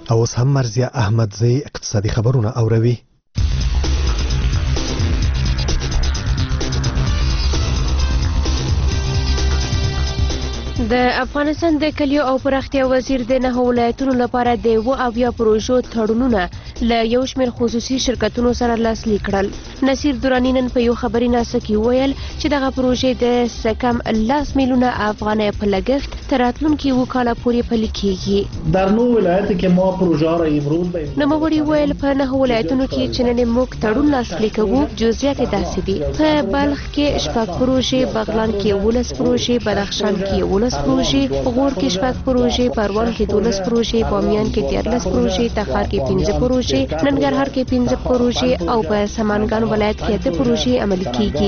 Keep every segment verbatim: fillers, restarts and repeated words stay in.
او اوس هم مرزیه احمدزی اقتصادي خبرونه اوروي. د افغانستان د کلیو او پراختیا وزیر د نهو ولایتونو لپاره د اوه اویا پروژو تړونونه له یو شمېر خصوصي شرکتونو سره لاسلیک کړل. نصیر دراني نن په یو خبري ناسه کې وویل چې دغه پروژې د څه کم لس میلیونه افغانۍ په لګښت تر راتلونکي اووه کاله پورې پلي کېږي. در نو ولایت کې ما پروژه را امروز به نوموړي وویل په نهو ولایتونو کې چې نن موږ تړون لاسلیک کوو جزئیات یې داسې دي: په بلخ کې شپږ پروژې، بغلان کې اوولس پروژې، بدخشان کې اوولس پروژې، غور کې شپږ پروژې، پروان کې دولس پروژې، بامیان کې دیارلس پروژې، تخار کې پنځه پروژې، ننګرهار کې پنځه پروژې او په سمنګان ولایت کې اته پروژې عملي کیږي.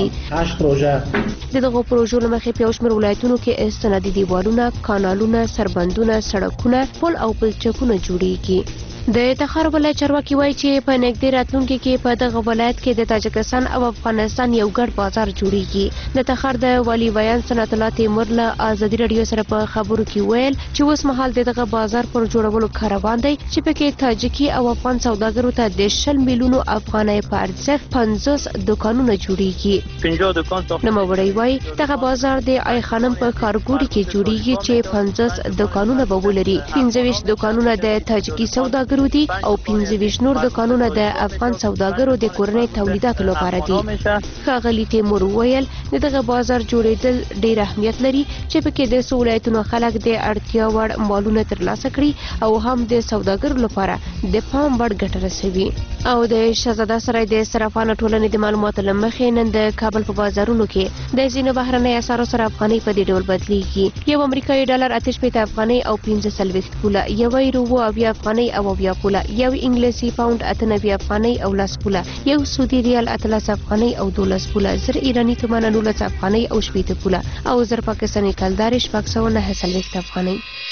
د دغو پروژو له مخې په یو شمېر ولایتونو کې استنادي دیوالونه، کانالونه، سربندونه، سړکونه، پل او پلچکونه جوړیږي. د تخار ولایت چارواکي وایي چې په نږدې راتلونکي کې په دغه ولایت کې د تاجکستان او افغانستان یو ګډ بازار جوړیږي. د تخار د والي بیان سنت الله تیمور له ازادي راډیو سره په خبرو کې ویل چې اوس مهال دغه بازار پر جوړولو کار روان دی چې پکې تاجکي او افغان سوداګرو ته د شل میلیونو افغانۍ په ارزښت پنځوس دکانونه جوړیږي. نوموړی وایي دغه بازار د ای خانم په ښارګوټي کې جوړیږي چې پنځوس دکانونه به ولري. پنځه ویشت دکانونه د تاجکي سوداګرو دي او پنځه ویشت نور دکانونه د افغان سوداګرو د کورنۍ تولیداتو لپاره دي. ښاغلي تیمور وویل دغه بازار جوړېدل ډېر اهمیت لري چې پکې د څو ولایتونو خلک د اړتیا وړ مالونه ترلاسه کړي او هم د سوداګرو لپاره د پام وړ ګټه رسوي. او د شهزاده سرای د صرافانو ټولنې د معلوماتو له مخې نن د کابل په بازارونو کې د ځینو بهرنۍ اسعارو سره افغانۍ په دې ډول بدلیږي: یو امریکایي ډالر اته شپېته افغانۍ او پنځه څلوېښت پوله، یو یورو اووه اویا افغانۍ او اویا پوله، یو انګلیسي پاوند اته نوي افغانۍ او لس پوله، یو سعودي ریال اتلس افغانۍ او دولس پوله، زر ایراني تومان نولس افغانۍ او شپېته پوله او زر پاکستاني کلدار شپږ سوه نهه څلوېښت افغانۍ.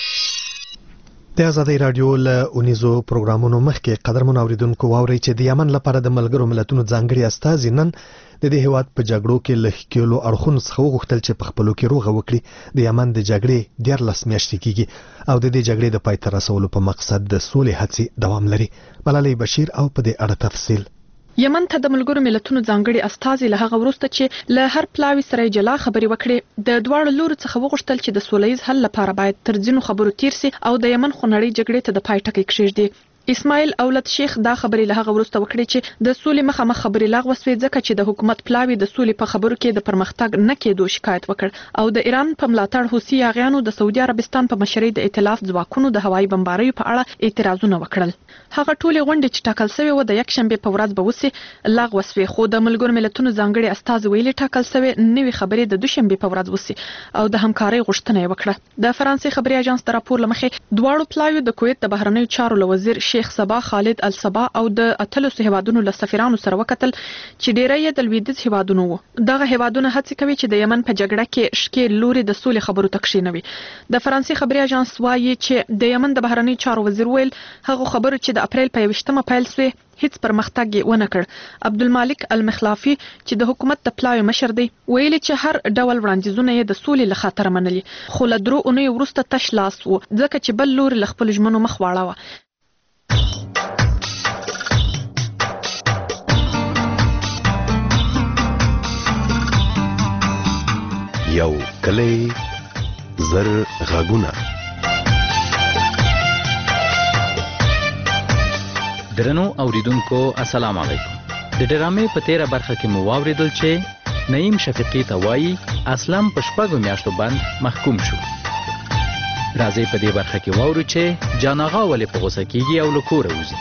د ازادۍ راډیو له اونیزو پروګرامونو مخکې قدرمن اوریدونکو واورئ چې د یمن لپاره د ملګرو ملتونو ځانګړي استازي نن د دې هیواد په جګړو کې له ښکېلو اړخونو څخه وغوښتل چې په خپلو کې روغه وکړي. د یمن د جګړې دیارلس میاشتې کېږي او د دې جګړې د پای ته رسولو په مقصد د سولې هڅې دوام لري. ملالۍ بشیر او په دې اړه تفصیل. یمن ته د ملګرو ملتونو ځانګړي استازي له هغه وروسته چې له هر پلاوي سره جلا خبري وکړي د دواړو لورو څخه وغوښتل چې د سولهییز حل لپاره باید تر ځینو خبرو تیر سي او د یمن خونړۍ جګړې ته د پای ټکی کېږدي. اسماعیل اولاد شیخ دا خبرې له هغه وروسته وکړي چې د سولې مخامخ خبرې لغوه شوې ځکه چې د حکومت پلاوي د سولې په خبرو کې د پرمختګ نه کېدو شکایت وکړ او د ایران په ملاتړ حوثي یاغیانو د سعودي عربستان په مشرۍ د ائتلاف ځواکونو د هوایي بمباریو په اړه اعتراضونه وکړل. هغه ټولې غونډې چې ټاکل شوې و د یک شنبه په ورځ به وسي لغوه شوې، خو د ملګرو ملتونو ځانګړي استازي ویلي ټاکل شوې نوې خبرې د دوشنبه په ورځ وسي او د همکارۍ غوښتنه یې وکړه. د فرانسې خبري اژانس د راپور لمخې دواړو پلاویو د کویت د بهرنیو چارو وزیر شیخ صبا خالد الصبا او د اتلس هیوادونو له سفیرانو سره وکتل چې ډیری یې د لویدیځ هیوادونو وو. دغه هیوادونه هڅه کوي چې د یمن په جګړه کې شکیل لوري د سولې خبرو تکشینوي. د فرانسې خبري اژانس وایي چې د یمن د بهرنیو چارو وزیر ویل هغه خبرو چې د اپریل په یوشتمه پیل شوې هیڅ پرمختګ یې ونه کړ. عبدالمالک المخلافي چې د حکومت د پلاوي مشر دی ویلي چې هر ډول وړاندیزونه یې د سولې له خاطر منلي، خو له درو اونیو وروسته تش لاس وو ځکه چې بل لوري له خپل ژمنو مخ واړاوه. یو کلی زر غږونه. درنو اوریدونکو السلام علیکم. د ډرامې په تیره برخه کې مو واوریدل چې نعیم شفیقی ته وایي اسلم په شپږو میاشتو بند محکوم شو. راځئ په دې برخه کې واورو چې جان آغا ولې په غوسه کیږي او له کوره وځي.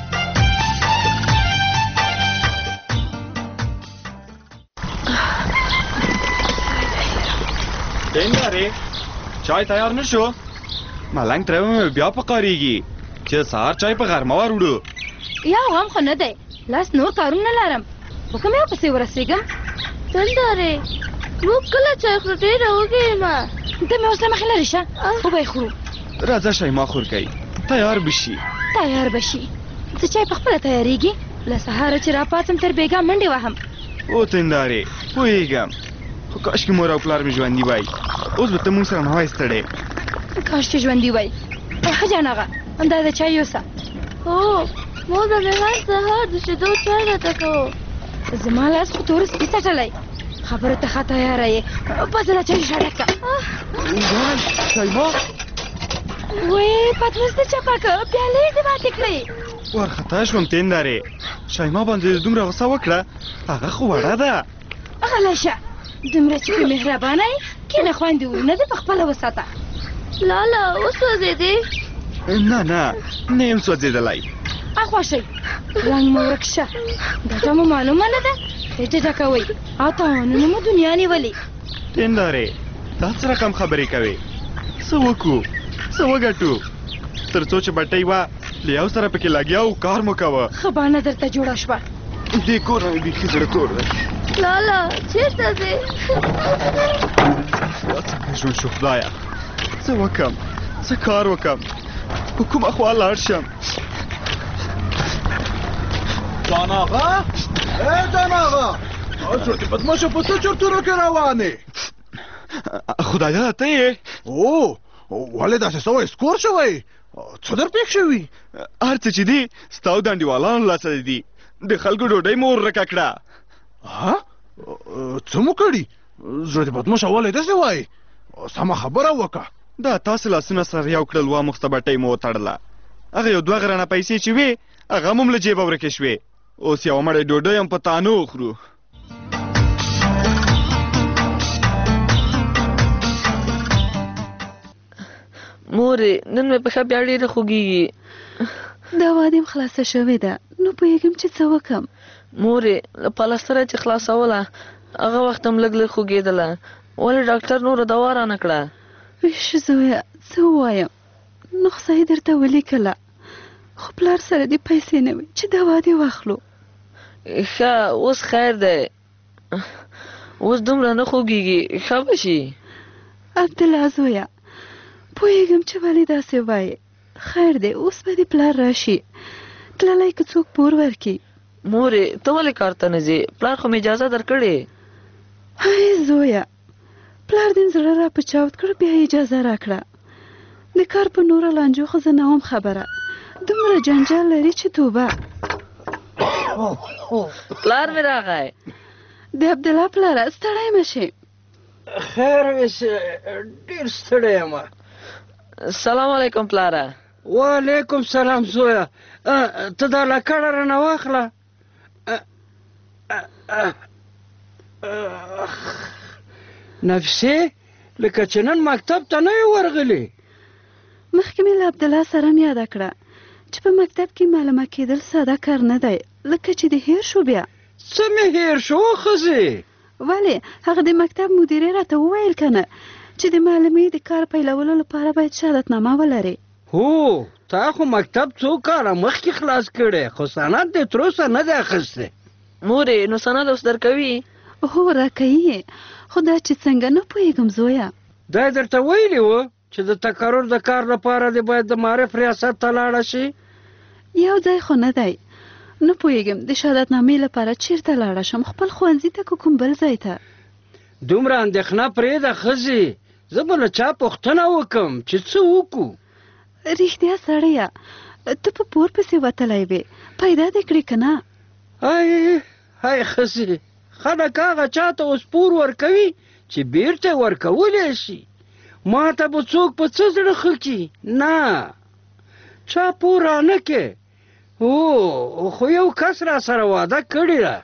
دیندارې چای تیار نشو؟ ملنګ ترمه بیا پکارېږي چې سهار چای په غرمه وروړو. یا غم خو نه دی، لاس نور کارونه لرم، په کوم یو پسې ورسېږم. دیندارې موږ کله چای خورو؟ ډېره وږې یم. ته مې اوس له مخې لرې شه، وبه یې خورو. راځه شیما خورکۍ تیار به شي. تیار به شي څه چای پخپله تیارېږي؟ له سهاره چې راپاڅم تر بېګا منډې وهم. او دیندارې پوهېږم، خو کاشکې مور او پلار مې ژوندي وای، اوس به ته موږ سره نه وای ستړی. کاش چې ژوندي وای. ښه جان آغا دا د چای یوسه. هو مور به مې هر سهار د شیدو چای راته کوو. زما لاس خو تور سپي څټلی. خبرو ته ښه تیاره یې. پزه له چای شړک که. ځان شیما وې پتنوس دې چپه که پیالې دې ماتې کړې. وارخطا شوم تیندارې. شیما باندې دومره غوسه وکړه، هغه خو وړه ده. غلی شه، دومره چې پرې مهربانه یې کښېنه خویندې ورونه دې په خپله وساته. لالا وسوځېدې؟ نه نه نه یم سوځېدلی. اخوا شئ، رنګ مو ورک شه. ګټه مو معلومه نه ده، ډډه کوئ او تاوانونه مو دنیا نیولې. تیندارې دا څه رقم خبرې کوې؟ څه وکړو څه وګټو؟ تر څو چې بټۍ وه له یو سره پکې لګیا و کار مو کوه. ښه بانه درته جوړه شوه. دې کور نه مې بیخي زړه تور دی. لالا چېرته ځې؟ دا څنګه ژوند شو خدایه؟ څه وکړم څه کار وکړم په کومه خوا لاړ شم؟ جان آقا ای جان آقا چرتی بدماشو په څه چرتونو کې روانې؟ خدایه ته یې؟ او ولې داسې سوی سکور شوی؟ څه در پېښ شوي؟ هر څه چې دي ستا او د انډیوالانو لاسه دي. د خلکو ډوډۍ مو ورکه کړه. څه مو کړي؟ زړه دې بدماشه ولې داسې وایي؟ سمه خبره وکړه. دا تاسو لاسونه سره یو کړل وه مخته بټۍ مو وتړله. هغه یو دوه غرانه پیسې چې وې هغه هم له جیبه ورکې شوې. اوس یوه مړۍ ډوډۍ هم په تانو وخورو. مورې نن مې پښه بیا ډېره خوږېږي. دا واده م خلاصه شوې ده، نو پوهېږم چې څه وکړم. مورې له پلستره چې خلاصوله هغه وخت هم لږ لږ خوږېدله، ولې ډاکټر نوره دوا رانه کړه؟ ویش زویه څه ووایم، نسخه یې درته ولیکله، خو پلار سره دې پیسې نه وي چې دوا دې واخلو. ښه اوس خیر دی، اوس دومره نه خوږېږي، ښه به شي. عبدالله زویه پوهېږم چې ولې داسې وایې، خیر دی اوس به دې پلار راشي، تللی که څوک پور ورکړي. مورې ته ولې کار ته نه ځې؟ پلار خو مې اجازه درکړې. هی زویه پلار دې زړه را په چاود کړ بیا یې اجازه راکړه. د کار په نوره لانجو خو زه نه وم خبره، دومره جنجال لري چې توبه. پلار مې راغی. د عبدالله پلاره ستړی مه شې. خیر اوسې ډېر ستړی یم. سلام علیکم پلاره. وعلیکم سلام زویه، ته دا لکړه رانه واخله. نفسې لکه چې نن مکتب ته نه یې ورغلې؟ مخکې مې له عبدالله سره م یاده کړه چې په مکتب کې معلومه کېدل ساده کار نه دی، لکه چې دې هیر شو. بیا څه مې هیر شو ښځې؟ ولې هغه د مکتب مدیرې راته وویل که نه چې د معلمې د کار پیلولو لپاره باید شهادتنامه ولرې. هو تا خو مکتب څو کاله مخکې خلاص کړی، خو سند دې تر اوسه نه دی اخیستی. مورې نو سند اوس درکوي؟ هو راکوي، خو دا چې څنګه نه پوهېږم زویه. دا یې درته ویلي وه چې د تقرر د کار لپاره دې باید د معرف ریاست ته لاړه شي؟ یو ځای خو نه دی، نه پوهېږم د شهادتنامې لپاره چېرته لاړه شم، خپل ښوونځي ته که کوم بل ځای ته. دومره اندېښنه پرېږده ښځې، زه به له چا پوښتنه وکړم چې څه وکړو. رښتیا سړیه ته په پور پسې وتلی وې، پیدا دې کړې که نه؟ ای ای ښځې خلک هغه چا ته اوس پور ورکوي چې بیرته ورکولی شي. ما ته به څوک په څه زړه ښه کړي؟ نه چا پور رانه کې. هو خو یو کس را سره واده کړې ده.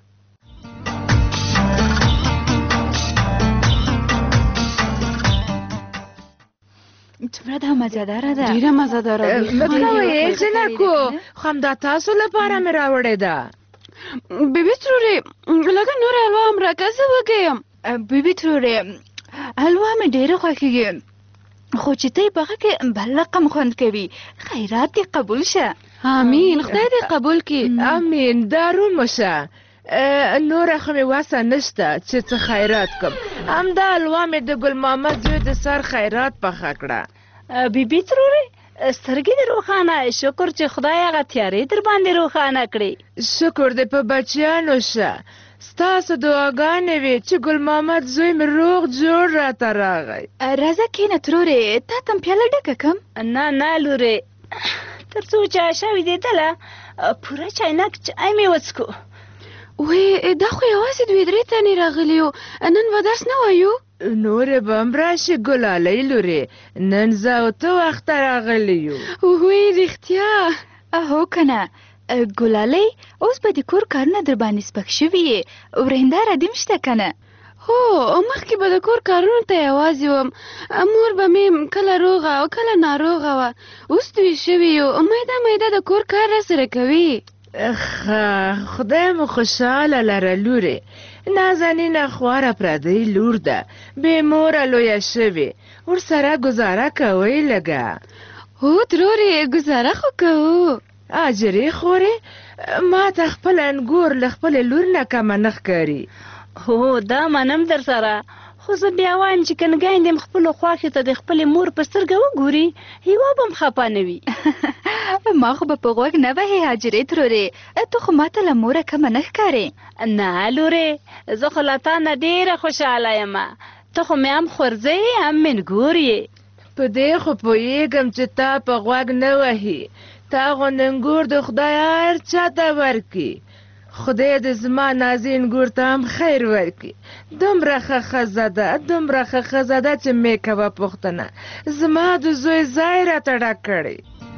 څومره دا مزهداره ده؟ ډېره مزهداره ده. لکه وایې جنکو خو همدا تاسو لپاره مې راوړې ده. بیبي ترورې لږه نور حلوا هم راکړه زه وږی یم. بیبي ترورې حلوا مې ډېره خوښېږي، خو چې ته یې په هغه کې بل رقم خوند کوي. خیرات دې قبول شه. امین، خدای دې قبول کړي. امین. دارو مو شه، نوره خو مې وسه نشته چې څه خیرات کړم. همدا حلوا مې د ګل محمد زوی د سر خیرات پخه کړه. بیبي ترورې سترګې دې روښانه، شکر چې خدای هغه تیارې در باندې روښانه کړې. شکر دې په بچیانو شه، ستاسو دعاګانې وې چې ګل محمد زوی مې روغ جوړ راته راغی. راځه کښېنه ترورې، تا ته م پیاله ډکه کړم؟ نه نه لورې تر څو چې عایشه ویدېدله پوره چاینک چای مې وڅکو. وې دا خو یوازې دوې درې تنې راغلي یو، نن به درس نه وایو؟ نورې به هم راشي ګلالۍ لورې، نن زه او ته وخته راغلي یو. وې رښتیا؟ هو که نه ګلالۍ، اوس به د کور کارونه در باندې سپک شوي یې، ورېنداره دې شته که نه؟ هو مخکې به د کور کارونو ته یوازې وم، مور به مې کله روغه او کله ناروغه وه، اوس دوی شوي یو، میده میده د کور کار راسره کوي. ښه خدای مو خوشحاله لره لورې، نازنینه خواره پردۍ لور ده، بې موره لویه شوې، ورسره ګزاره کوئ لږه. هو ترورې ګزاره خو کوو. اجرې خورې، ما ته خپل انګور له خپلې لور نه کمه نه ښکاري. هو دا منم در سره، خو زه بیا وایم چې کنګاین دې خپلو خواښې ته د خپلې مور په سترګه وګوري، هیوا به هم خفه نه وي. ما خو به په غوږ نه وهې حاجرې ترورې، ته خو ما ته له موره کمه نه ښکارې. نه لورې، زه خو له تا نه ډېره خوشحاله یم، ته خو مې هم خورځې هم منګور یې. په دې خو پوهېږم چې تا په غوږ نه وهي، تا غوندې انګور د خدای هر چا ته ورکړي. خدای دې زما نازین ګور ته هم خیر ورکړي. دومره ښه ښځه ده، دومره ښه ښځه ده چې مې کوه پوښتنه، زما د زوی ځای راته ډک کړی.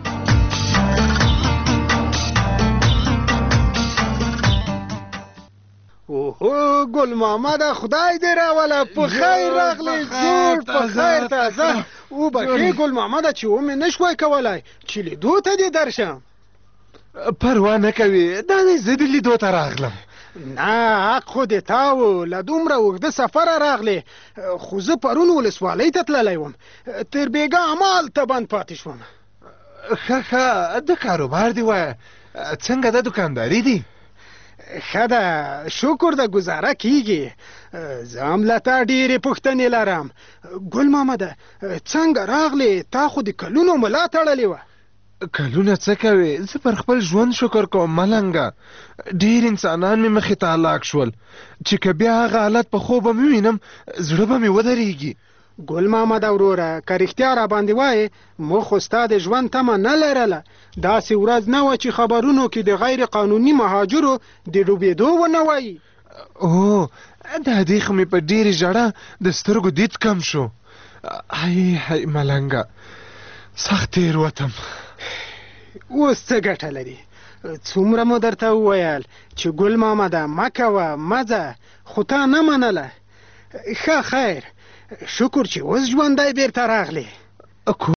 اوهو ګل محمده، خدای دې راوله، په خیر راغلی، جوړ په خیر تازه. وبخښې ګل محمده چې ومې نه شوی کولی چې لیدو ته دې درشم. پروا نه کوي، دا دی زه دې لیدو ته راغلم. نه حق خو دې تا و، له دومره اوږده سفره راغلې، خو زه پرون ولسوالۍ ته تللی وم، تر بېګا همالته بند پاتې شوم. ښه ښه د کاروبار دې وایه، څنګه د دوکانداري دي؟ ښه ده، شکر ده ګزاره کیږي. زه هم له تا ډېرې پوښتنې لرم. ګل محمده څنګه راغلې؟ تا خو د کلونو ملا تړلې وه. کلونه څه کوې، زه پر خپل ژوند شکر کوم ملنګه. ډېر انسانان مې مخې ته هلاک شول چې که بیا هغه حالت په خوبه مې وینم زړه به مې ودرېږي. ګل محمده وروره، که رښتیا را باندې وایې، موږ خو ستا د ژوند تمه نه لرله. داسې ورځ نه وه چې خبرونو کې د غیر قانوني مهاجرو د ډوبېدو ونه وایي. او دا دې خو مې په ډېرې ژړه د سترګو دید کم شو. هی هی ملنګه، سخت تېروتم. اوس څه ګټه لري؟ څومره مو درته وویل چې ګل محمده مه کوه، مه ځه، خو تا نه منله. ښه خیر، شکر چې اوس ژوندی بېرته راغلی.